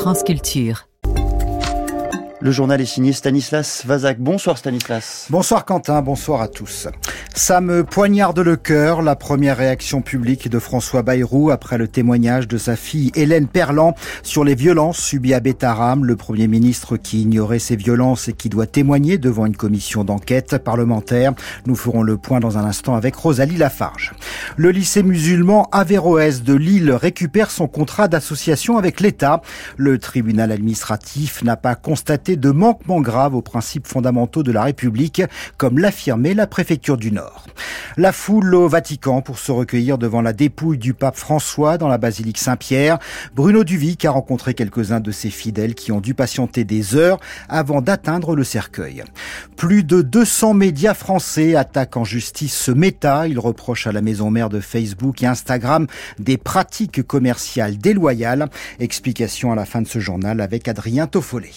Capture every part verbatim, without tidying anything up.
France Culture. Le journal est signé Stanislas Vazak. Bonsoir Stanislas. Bonsoir Quentin, bonsoir à tous. Ça me poignarde le cœur, la première réaction publique de François Bayrou après le témoignage de sa fille Hélène Perlan sur les violences subies à Bétharram. Le Premier ministre qui ignorait ces violences et qui doit témoigner devant une commission d'enquête parlementaire. Nous ferons le point dans un instant avec Rosalie Lafarge. Le lycée musulman Averroès de Lille récupère son contrat d'association avec l'État. Le tribunal administratif n'a pas constaté de manquements graves aux principes fondamentaux de la République, comme l'affirmait la préfecture du Nord. La foule au Vatican pour se recueillir devant la dépouille du pape François dans la basilique Saint-Pierre. Bruno Duvic a rencontré quelques-uns de ses fidèles qui ont dû patienter des heures avant d'atteindre le cercueil. Plus de deux cents médias français attaquent en justice ce Meta. Ils reprochent à la maison mère de Facebook et Instagram des pratiques commerciales déloyales. Explication à la fin de ce journal avec Adrien Toffolé.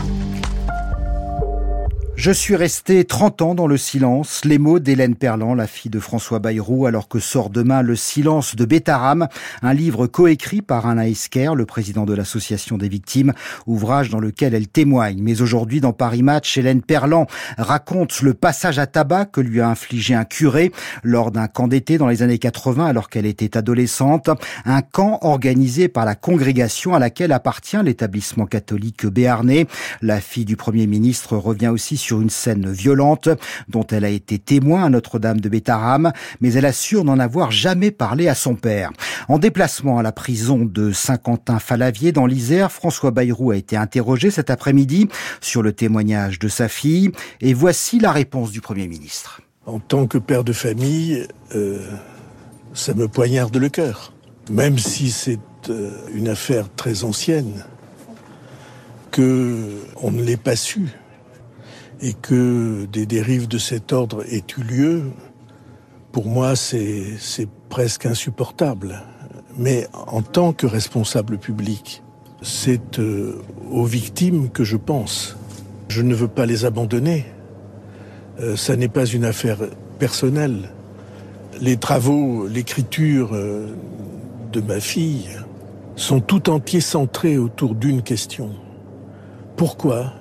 Je suis resté trente ans dans le silence. Les mots d'Hélène Perlan, la fille de François Bayrou, alors que sort demain Le silence de Bétharram, un livre coécrit par Alain Esquer, le président de l'association des victimes, ouvrage dans lequel elle témoigne. Mais aujourd'hui, dans Paris Match, Hélène Perlan raconte le passage à tabac que lui a infligé un curé lors d'un camp d'été dans les années quatre-vingts, alors qu'elle était adolescente. Un camp organisé par la congrégation à laquelle appartient l'établissement catholique béarnais. La fille du Premier ministre revient aussi sur sur une scène violente dont elle a été témoin à Notre-Dame de Bétharram, mais elle assure n'en avoir jamais parlé à son père. En déplacement à la prison de Saint-Quentin-Fallavier dans l'Isère, François Bayrou a été interrogé cet après-midi sur le témoignage de sa fille, et voici la réponse du Premier ministre. En tant que père de famille, euh, ça me poignarde le cœur, même si c'est euh, une affaire très ancienne, que on ne l'ait pas su. Et que des dérives de cet ordre aient eu lieu, pour moi, c'est, c'est presque insupportable. Mais en tant que responsable public, c'est euh, aux victimes que je pense. Je ne veux pas les abandonner. Euh, ça n'est pas une affaire personnelle. Les travaux, l'écriture euh, de ma fille sont tout entiers centrés autour d'une question. Pourquoi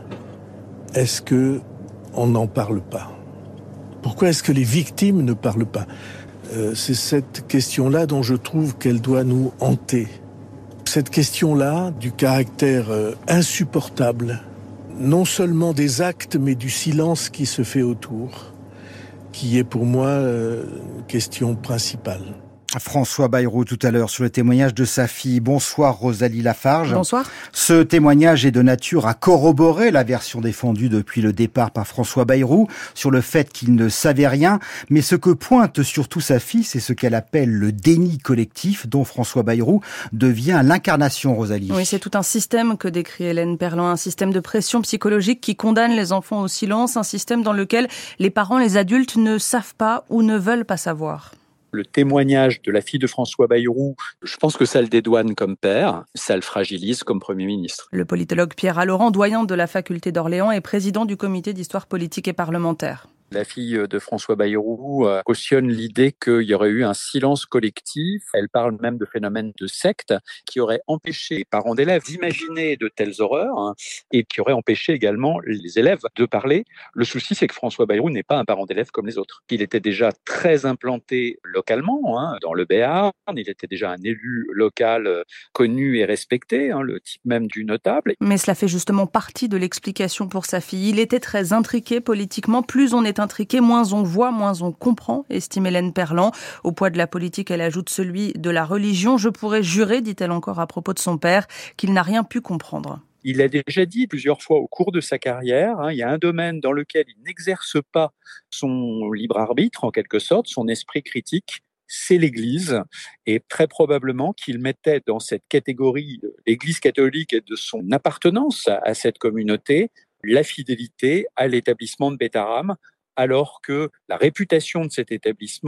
est-ce que on n'en parle pas? Pourquoi est-ce que les victimes ne parlent pas? euh, C'est cette question-là dont je trouve qu'elle doit nous hanter. Cette question-là, du caractère euh, insupportable, non seulement des actes, mais du silence qui se fait autour, qui est pour moi euh, une question principale. François Bayrou tout à l'heure sur le témoignage de sa fille. Bonsoir Rosalie Lafarge. Bonsoir. Ce témoignage est de nature à corroborer la version défendue depuis le départ par François Bayrou sur le fait qu'il ne savait rien. Mais ce que pointe surtout sa fille, c'est ce qu'elle appelle le déni collectif dont François Bayrou devient l'incarnation, Rosalie. Oui, c'est tout un système que décrit Hélène Perlan, un système de pression psychologique qui condamne les enfants au silence, un système dans lequel les parents, les adultes ne savent pas ou ne veulent pas savoir. Le témoignage de la fille de François Bayrou, je pense que ça le dédouane comme père, ça le fragilise comme Premier ministre. Le politologue Pierre Alorand, doyen de la faculté d'Orléans et président du comité d'histoire politique et parlementaire. La fille de François Bayrou euh, cautionne l'idée qu'il y aurait eu un silence collectif. Elle parle même de phénomènes de secte qui auraient empêché les parents d'élèves d'imaginer de telles horreurs hein, et qui auraient empêché également les élèves de parler. Le souci, c'est que François Bayrou n'est pas un parent d'élève comme les autres. Il était déjà très implanté localement, hein, dans le Béarn. Il était déjà un élu local euh, connu et respecté, hein, le type même du notable. Mais cela fait justement partie de l'explication pour sa fille. Il était très intriqué politiquement. Plus on est intriqué, moins on voit, moins on comprend, estime Hélène Perlan. Au poids de la politique, elle ajoute celui de la religion. Je pourrais jurer, dit-elle encore à propos de son père, qu'il n'a rien pu comprendre. Il a déjà dit plusieurs fois au cours de sa carrière, hein, il y a un domaine dans lequel il n'exerce pas son libre arbitre, en quelque sorte, son esprit critique, c'est l'Église, et très probablement qu'il mettait dans cette catégorie l'Église catholique et de son appartenance à cette communauté la fidélité à l'établissement de Bétharram, alors que la réputation de cet établissement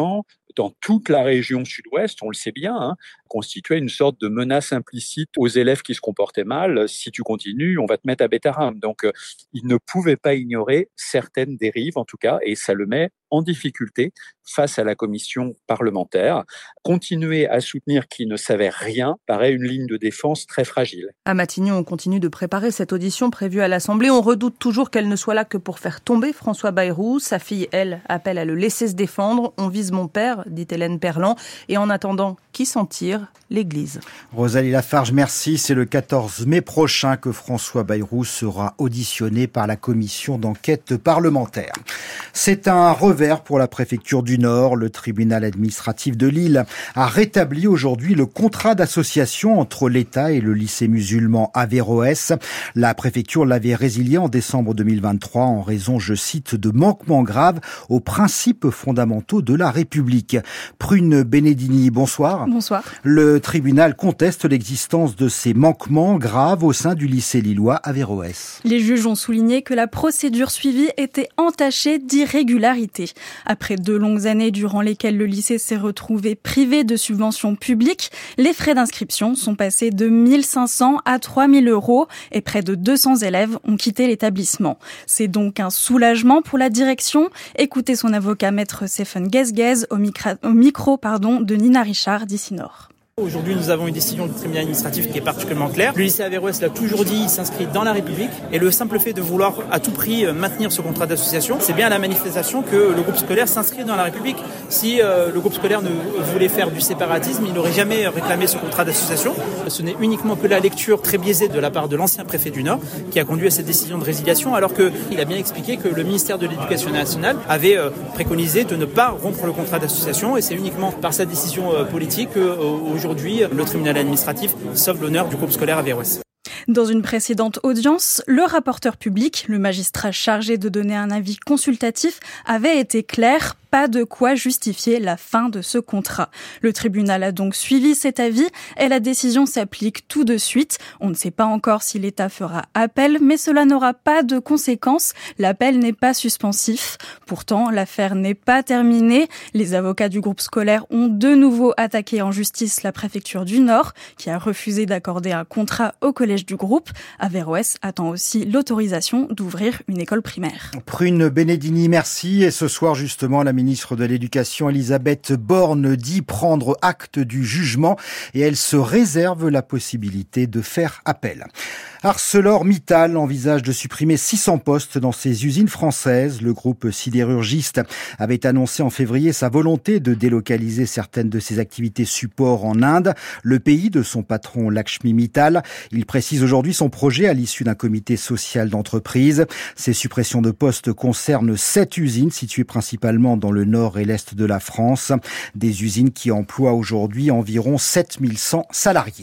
dans toute la région sud-ouest, on le sait bien, hein, constituait une sorte de menace implicite aux élèves qui se comportaient mal. Si tu continues, on va te mettre à Betaram. Donc, euh, il ne pouvait pas ignorer certaines dérives, en tout cas, et ça le met en difficulté face à la commission parlementaire. Continuer à soutenir qu'il ne savait rien paraît une ligne de défense très fragile. À Matignon, on continue de préparer cette audition prévue à l'Assemblée. On redoute toujours qu'elle ne soit là que pour faire tomber François Bayrou. Sa fille, elle, appelle à le laisser se défendre. On vise mon père, dit Hélène Perlan. Et en attendant, qui s'en tire ? L'Église. Rosalie Lafarge, merci. C'est le quatorze mai prochain que François Bayrou sera auditionné par la commission d'enquête parlementaire. C'est un revers pour la préfecture du Nord. Le tribunal administratif de Lille a rétabli aujourd'hui le contrat d'association entre l'État et le lycée musulman Averroès. La préfecture l'avait résilié en décembre deux mille vingt-trois en raison, je cite, de manquements graves aux principes fondamentaux de la République. Prune Benedini, bonsoir. Bonsoir. Le tribunal conteste l'existence de ces manquements graves au sein du lycée lillois Averroès. Les juges ont souligné que la procédure suivie était entachée d'irrégularités. Après deux longues années durant lesquelles le lycée s'est retrouvé privé de subventions publiques, les frais d'inscription sont passés de mille cinq cents à trois mille euros et près de deux cents élèves ont quitté l'établissement. C'est donc un soulagement pour la direction. Écoutez son avocat maître Stéphane Guesguez au, micro, au micro pardon, de Nina Richard d'Ici Nord. Aujourd'hui, nous avons une décision du tribunal administratif qui est particulièrement claire. Le lycée Averroès l'a toujours dit, il s'inscrit dans la République. Et le simple fait de vouloir à tout prix maintenir ce contrat d'association, c'est bien la manifestation que le groupe scolaire s'inscrit dans la République. Si euh, le groupe scolaire ne voulait faire du séparatisme, il n'aurait jamais réclamé ce contrat d'association. Ce n'est uniquement que la lecture très biaisée de la part de l'ancien préfet du Nord qui a conduit à cette décision de résiliation, alors qu'il a bien expliqué que le ministère de l'Éducation nationale avait euh, préconisé de ne pas rompre le contrat d'association. Et c'est uniquement par sa décision euh, politique qu'aujourd'hui, Aujourd'hui, le tribunal administratif sauve l'honneur du groupe scolaire Averroès. Dans une précédente audience, le rapporteur public, le magistrat chargé de donner un avis consultatif, avait été clair. Pas de quoi justifier la fin de ce contrat. Le tribunal a donc suivi cet avis et la décision s'applique tout de suite. On ne sait pas encore si l'État fera appel, mais cela n'aura pas de conséquences. L'appel n'est pas suspensif. Pourtant, l'affaire n'est pas terminée. Les avocats du groupe scolaire ont de nouveau attaqué en justice la préfecture du Nord, qui a refusé d'accorder un contrat au collège du groupe. Averroès attend aussi l'autorisation d'ouvrir une école primaire. Prune Benedini, merci. Et ce soir, justement, la ministre de l'Éducation, Elisabeth Borne, dit prendre acte du jugement et elle se réserve la possibilité de faire appel. ArcelorMittal envisage de supprimer six cents postes dans ses usines françaises. Le groupe sidérurgiste avait annoncé en février sa volonté de délocaliser certaines de ses activités support en Inde, le pays de son patron Lakshmi Mittal. Il précise aujourd'hui son projet à l'issue d'un comité social d'entreprise. Ces suppressions de postes concernent sept usines situées principalement dans le nord et l'est de la France. Des usines qui emploient aujourd'hui environ sept mille cent salariés.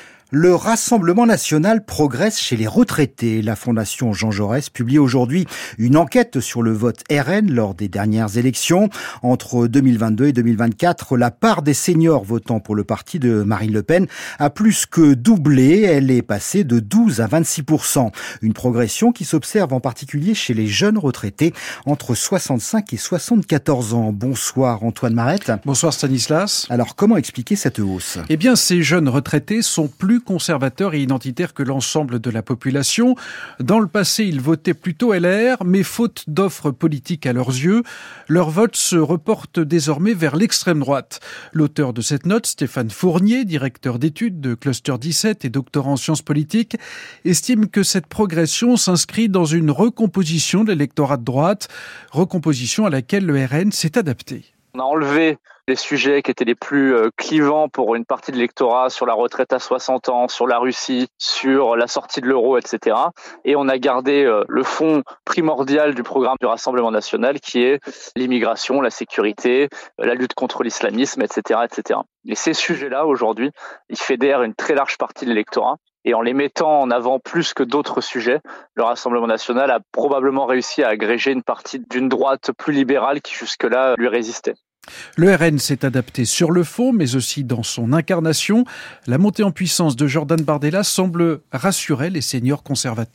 Le Rassemblement national progresse chez les retraités. La Fondation Jean Jaurès publie aujourd'hui une enquête sur le vote R N lors des dernières élections. Entre deux mille vingt-deux et deux mille vingt-quatre, la part des seniors votant pour le parti de Marine Le Pen a plus que doublé. Elle est passée de douze à vingt-six pour cent. Une progression qui s'observe en particulier chez les jeunes retraités entre soixante-cinq et soixante-quatorze ans. Bonsoir Antoine Marette. Bonsoir Stanislas. Alors comment expliquer cette hausse ? Eh bien, ces jeunes retraités sont plus conservateurs et identitaires que l'ensemble de la population. Dans le passé, ils votaient plutôt L R, mais faute d'offres politiques à leurs yeux, leur vote se reporte désormais vers l'extrême droite. L'auteur de cette note, Stéphane Fournier, directeur d'études de Cluster dix-sept et doctorant en sciences politiques, estime que cette progression s'inscrit dans une recomposition de l'électorat de droite, recomposition à laquelle le R N s'est adapté. On a enlevé les sujets qui étaient les plus clivants pour une partie de l'électorat sur la retraite à soixante ans, sur la Russie, sur la sortie de l'euro, et cetera. Et on a gardé le fond primordial du programme du Rassemblement national qui est l'immigration, la sécurité, la lutte contre l'islamisme, et cetera, et cetera. Et ces sujets-là, aujourd'hui, ils fédèrent une très large partie de l'électorat. Et en les mettant en avant plus que d'autres sujets, le Rassemblement national a probablement réussi à agréger une partie d'une droite plus libérale qui jusque-là lui résistait. Le R N s'est adapté sur le fond, mais aussi dans son incarnation. La montée en puissance de Jordan Bardella semble rassurer les seniors conservateurs.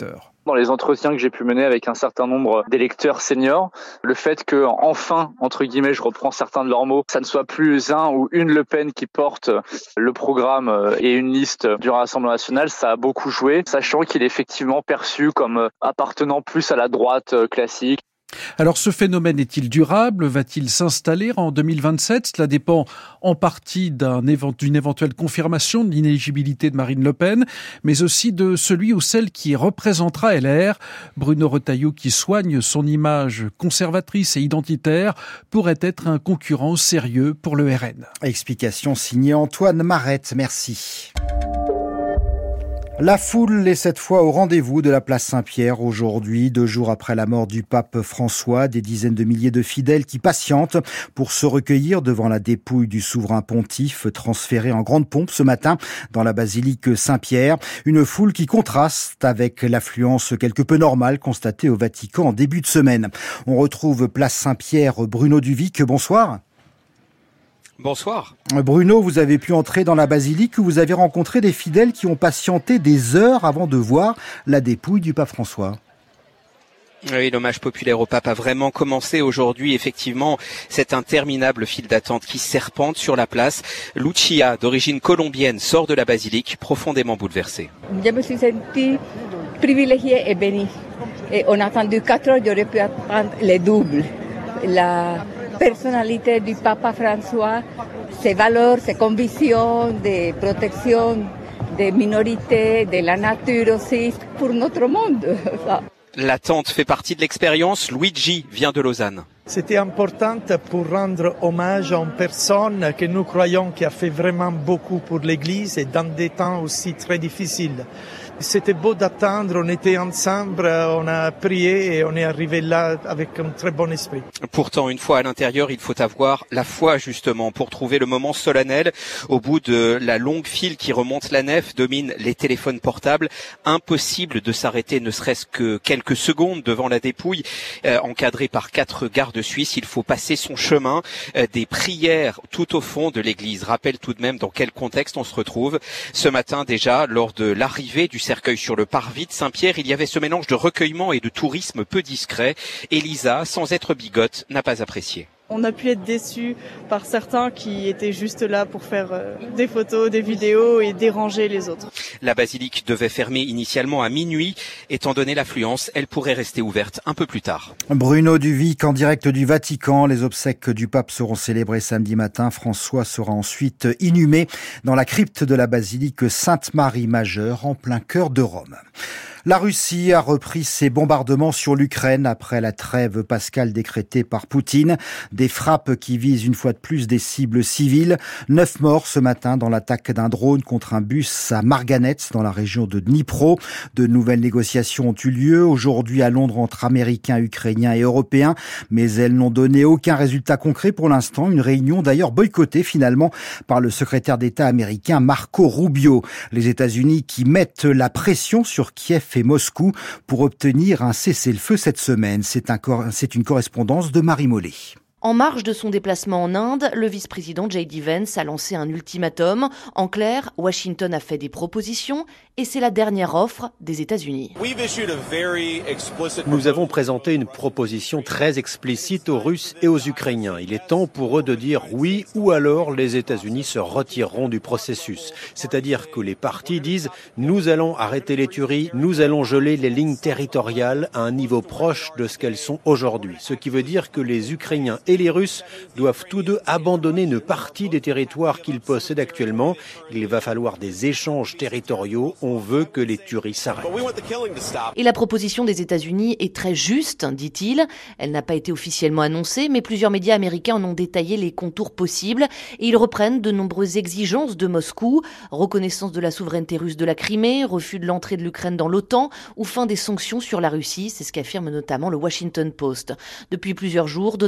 dans les entretiens que j'ai pu mener avec un certain nombre d'électeurs seniors. Le fait que, enfin, entre guillemets, je reprends certains de leurs mots, ça ne soit plus un ou une Le Pen qui porte le programme et une liste du Rassemblement national, ça a beaucoup joué, sachant qu'il est effectivement perçu comme appartenant plus à la droite classique. Alors ce phénomène est-il durable? Va-t-il s'installer en deux mille vingt-sept? Cela dépend en partie d'un évent- d'une éventuelle confirmation de l'inéligibilité de Marine Le Pen, mais aussi de celui ou celle qui représentera L R. Bruno Retailleau, qui soigne son image conservatrice et identitaire, pourrait être un concurrent sérieux pour le R N. Explication signée Antoine Marette, merci. La foule est cette fois au rendez-vous de la place Saint-Pierre aujourd'hui, deux jours après la mort du pape François. Des dizaines de milliers de fidèles qui patientent pour se recueillir devant la dépouille du souverain pontife transféré en grande pompe ce matin dans la basilique Saint-Pierre. Une foule qui contraste avec l'affluence quelque peu normale constatée au Vatican en début de semaine. On retrouve place Saint-Pierre Bruno Duvic. Bonsoir. Bonsoir. Bruno, vous avez pu entrer dans la basilique où vous avez rencontré des fidèles qui ont patienté des heures avant de voir la dépouille du pape François. Oui, l'hommage populaire au pape a vraiment commencé aujourd'hui. Effectivement, c'est interminable file d'attente qui serpente sur la place. Lucia, d'origine colombienne, sort de la basilique profondément bouleversée. Je me suis sentie privilégiée et bénie. Et on a attendu quatre heures, j'aurais pu attendre les doubles. La personnalité du Papa François, ses valeurs, ses convictions de protection des minorités, de la nature aussi, pour notre monde. L'attente fait partie de l'expérience. Luigi vient de Lausanne. C'était important pour rendre hommage à une personne que nous croyons qui a fait vraiment beaucoup pour l'Église et dans des temps aussi très difficiles. C'était beau d'attendre, on était ensemble, on a prié et on est arrivé là avec un très bon esprit. Pourtant, une fois à l'intérieur, il faut avoir la foi justement pour trouver le moment solennel. Au bout de la longue file qui remonte la nef, dominent les téléphones portables. Impossible de s'arrêter ne serait-ce que quelques secondes devant la dépouille. Euh, encadré par quatre gardes suisses, il faut passer son chemin. Euh, des prières tout au fond de l'église rappellent tout de même dans quel contexte on se retrouve. Ce matin déjà, lors de l'arrivée du cercueil sur le parvis de Saint-Pierre, il y avait ce mélange de recueillement et de tourisme peu discret. Elisa, sans être bigote, n'a pas apprécié. On a pu être déçus par certains qui étaient juste là pour faire euh, des photos, des vidéos et déranger les autres. La basilique devait fermer initialement à minuit. Étant donné l'affluence, elle pourrait rester ouverte un peu plus tard. Bruno Duvic en direct du Vatican. Les obsèques du pape seront célébrées samedi matin. François sera ensuite inhumé dans la crypte de la basilique Sainte-Marie Majeure en plein cœur de Rome. La Russie a repris ses bombardements sur l'Ukraine après la trêve pascale décrétée par Poutine. Des frappes qui visent une fois de plus des cibles civiles. Neuf morts ce matin dans l'attaque d'un drone contre un bus à Marganets dans la région de Dnipro. De nouvelles négociations ont eu lieu aujourd'hui à Londres entre Américains, Ukrainiens et Européens. Mais elles n'ont donné aucun résultat concret pour l'instant. Une réunion d'ailleurs boycottée finalement par le secrétaire d'État américain Marco Rubio. Les États-Unis qui mettent la pression sur Kiev et Moscou pour obtenir un cessez-le-feu cette semaine. C'est un, c'est une correspondance de Marie Mollet. En marge de son déplacement en Inde, le vice-président J D Vance a lancé un ultimatum. En clair, Washington a fait des propositions et c'est la dernière offre des États-Unis. Nous avons présenté une proposition très explicite aux Russes et aux Ukrainiens. Il est temps pour eux de dire oui ou alors les États-Unis se retireront du processus. C'est-à-dire que les partis disent nous allons arrêter les tueries, nous allons geler les lignes territoriales à un niveau proche de ce qu'elles sont aujourd'hui. Ce qui veut dire que les Ukrainiens et les Russes doivent tous deux abandonner une partie des territoires qu'ils possèdent actuellement. Il va falloir des échanges territoriaux. On veut que les tueries s'arrêtent. Et la proposition des États-Unis est très juste, dit-il. Elle n'a pas été officiellement annoncée, mais plusieurs médias américains en ont détaillé les contours possibles. Et ils reprennent de nombreuses exigences de Moscou. Reconnaissance de la souveraineté russe de la Crimée, refus de l'entrée de l'Ukraine dans l'OTAN ou fin des sanctions sur la Russie. C'est ce qu'affirme notamment le Washington Post. Depuis plusieurs jours, Donald Trump et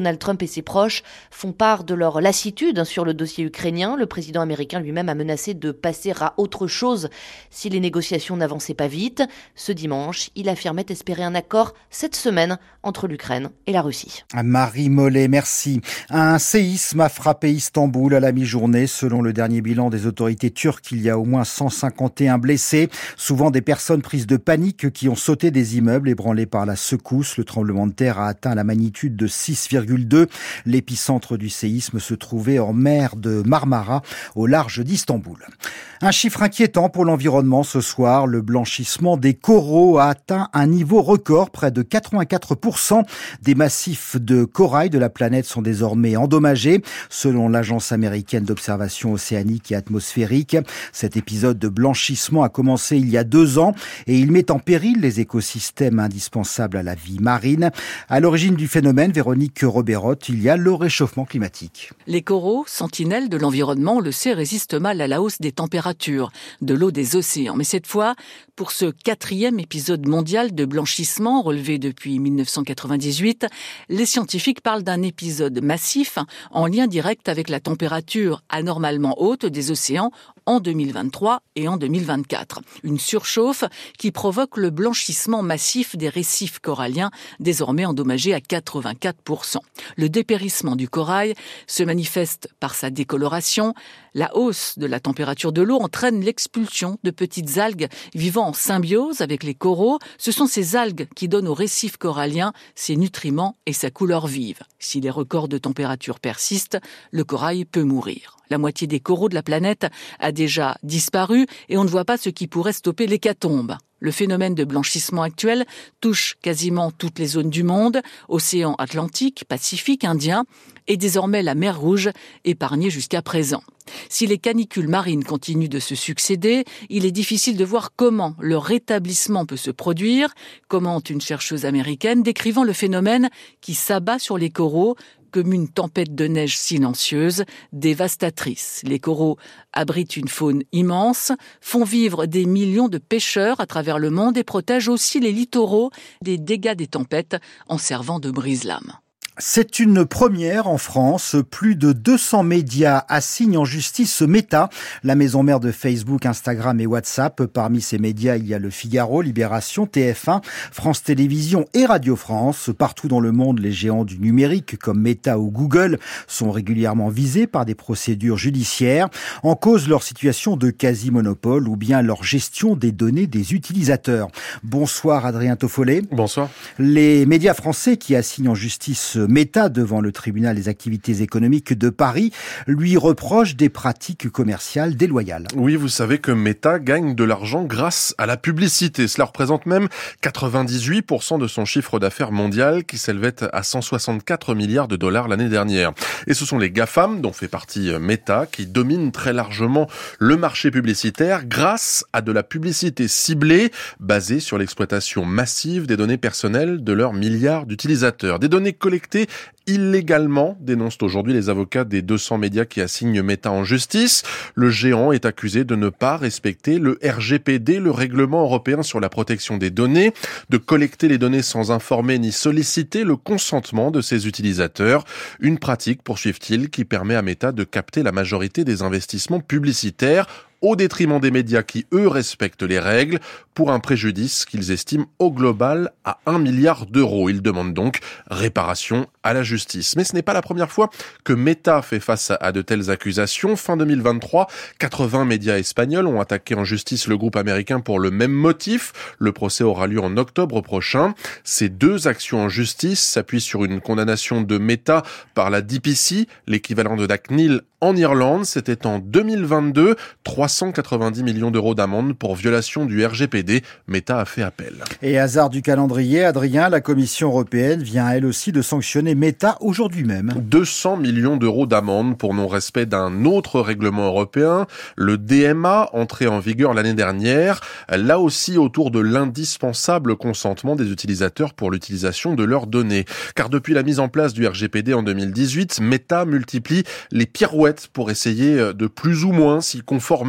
ses proches font part de leur lassitude sur le dossier ukrainien. Le président américain lui-même a menacé de passer à autre chose si les négociations n'avançaient pas vite. Ce dimanche, il affirmait espérer un accord cette semaine entre l'Ukraine et la Russie. Marie Mollet, merci. Un séisme a frappé Istanbul à la mi-journée. Selon le dernier bilan des autorités turques, il y a au moins cent cinquante et un blessés, souvent des personnes prises de panique qui ont sauté des immeubles ébranlés par la secousse. Le tremblement de terre a atteint la magnitude de six virgule deux. L'épicentre du séisme se trouvait en mer de Marmara, au large d'Istanbul. Un chiffre inquiétant pour l'environnement ce soir. Le blanchissement des coraux a atteint un niveau record. Près de quatre-vingt-quatre pour cent des massifs de corail de la planète sont désormais endommagés, selon l'Agence américaine d'observation océanique et atmosphérique. Cet épisode de blanchissement a commencé il y a deux ans et il met en péril les écosystèmes indispensables à la vie marine. À l'origine du phénomène, Véronique Roberotte, il y a le réchauffement climatique. Les coraux, sentinelles de l'environnement, on le sait, résistent mal à la hausse des températures, de l'eau des océans. Mais cette fois, pour ce quatrième épisode mondial de blanchissement relevé depuis mille neuf cent quatre-vingt-dix-huit, les scientifiques parlent d'un épisode massif en lien direct avec la température anormalement haute des océans en deux mille vingt-trois et en deux mille vingt-quatre. Une surchauffe qui provoque le blanchissement massif des récifs coralliens, désormais endommagés à quatre-vingt-quatre pour cent. Le dépérissement du corail se manifeste par sa décoloration. La hausse de la température de l'eau entraîne l'expulsion de petites algues vivant en symbiose avec les coraux. Ce sont ces algues qui donnent aux récifs coralliens ses nutriments et sa couleur vive. Si les records de température persistent, le corail peut mourir. La moitié des coraux de la planète a déjà disparu et on ne voit pas ce qui pourrait stopper l'hécatombe. Le phénomène de blanchissement actuel touche quasiment toutes les zones du monde, océan Atlantique, Pacifique, Indien et désormais la mer Rouge, épargnée jusqu'à présent. Si les canicules marines continuent de se succéder, il est difficile de voir comment le rétablissement peut se produire, commente une chercheuse américaine décrivant le phénomène qui s'abat sur les coraux comme une tempête de neige silencieuse, dévastatrice. Les coraux abritent une faune immense, font vivre des millions de pêcheurs à travers le monde et protègent aussi les littoraux des dégâts des tempêtes en servant de brise-lames. C'est une première en France. Plus de deux cents médias assignent en justice Meta, la maison mère de Facebook, Instagram et WhatsApp. Parmi ces médias, il y a Le Figaro, Libération, T F un, France Télévisions et Radio France. Partout dans le monde, les géants du numérique comme Meta ou Google sont régulièrement visés par des procédures judiciaires. En cause leur situation de quasi-monopole ou bien leur gestion des données des utilisateurs. Bonsoir Adrien Toffollet. Bonsoir. Les médias français qui assignent en justice Meta devant le tribunal des activités économiques de Paris lui reproche des pratiques commerciales déloyales. Oui, vous savez que Meta gagne de l'argent grâce à la publicité. Cela représente même quatre-vingt-dix-huit pour cent de son chiffre d'affaires mondial qui s'élevait à cent soixante-quatre milliards de dollars l'année dernière. Et ce sont les GAFAM, dont fait partie Meta, qui dominent très largement le marché publicitaire grâce à de la publicité ciblée basée sur l'exploitation massive des données personnelles de leurs milliards d'utilisateurs. Des données collectées illégalement, dénoncent aujourd'hui les avocats des deux cents médias qui assignent Meta en justice. Le géant est accusé de ne pas respecter le R G P D, le règlement européen sur la protection des données, de collecter les données sans informer ni solliciter le consentement de ses utilisateurs. Une pratique, poursuivent-ils, qui permet à Meta de capter la majorité des investissements publicitaires au détriment des médias qui, eux, respectent les règles, pour un préjudice qu'ils estiment au global à un milliard d'euros. Ils demandent donc réparation à la justice. Mais ce n'est pas la première fois que Meta fait face à de telles accusations. Fin deux mille vingt-trois, quatre-vingts médias espagnols ont attaqué en justice le groupe américain pour le même motif. Le procès aura lieu en octobre prochain. Ces deux actions en justice s'appuient sur une condamnation de Meta par la D P C, l'équivalent de la C N I L en Irlande. C'était en deux mille vingt-deux, trois cent quatre-vingt-dix millions d'euros d'amende pour violation du R G P D. Meta a fait appel. Et hasard du calendrier, Adrien, la Commission européenne vient elle aussi de sanctionner Meta aujourd'hui même. deux cents millions d'euros d'amende pour non-respect d'un autre règlement européen, le D M A, entré en vigueur l'année dernière, là aussi autour de l'indispensable consentement des utilisateurs pour l'utilisation de leurs données. Car depuis la mise en place du R G P D en deux mille dix-huit, Meta multiplie les pirouettes pour essayer de plus ou moins s'y conformer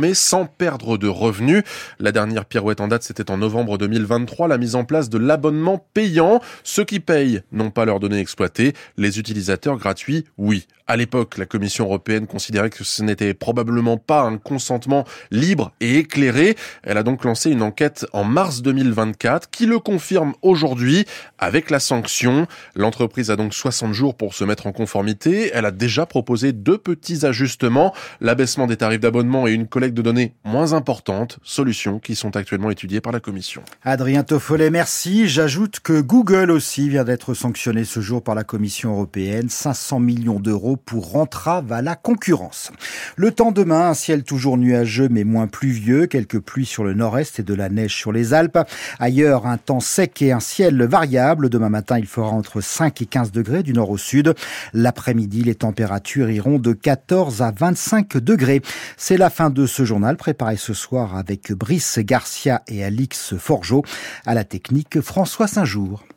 facturer sans perdre de revenus. La dernière pirouette en date, c'était en novembre deux mille vingt-trois, la mise en place de l'abonnement payant. Ceux qui payent n'ont pas leurs données exploitées, les utilisateurs gratuits, oui. À l'époque, la Commission européenne considérait que ce n'était probablement pas un consentement libre et éclairé. Elle a donc lancé une enquête en mars deux mille vingt-quatre qui le confirme aujourd'hui avec la sanction. L'entreprise a donc soixante jours pour se mettre en conformité. Elle a déjà proposé deux petits ajustements, l'abaissement des tarifs d'abonnement et une collecte de données moins importante, solutions qui sont actuellement étudiées par la Commission. Adrien Toffolet, merci. J'ajoute que Google aussi vient d'être sanctionné ce jour par la Commission européenne, cinq cents millions d'euros pour entrave à la concurrence. Le temps demain, un ciel toujours nuageux mais moins pluvieux, quelques pluies sur le nord-est et de la neige sur les Alpes. Ailleurs, un temps sec et un ciel variable. Demain matin, il fera entre cinq et quinze degrés du nord au sud. L'après-midi, les températures iront de quatorze à vingt-cinq degrés. C'est la fin de ce journal préparé ce soir avec Brice Garcia et Alix Forgeot. À la technique, François Saint-Jour.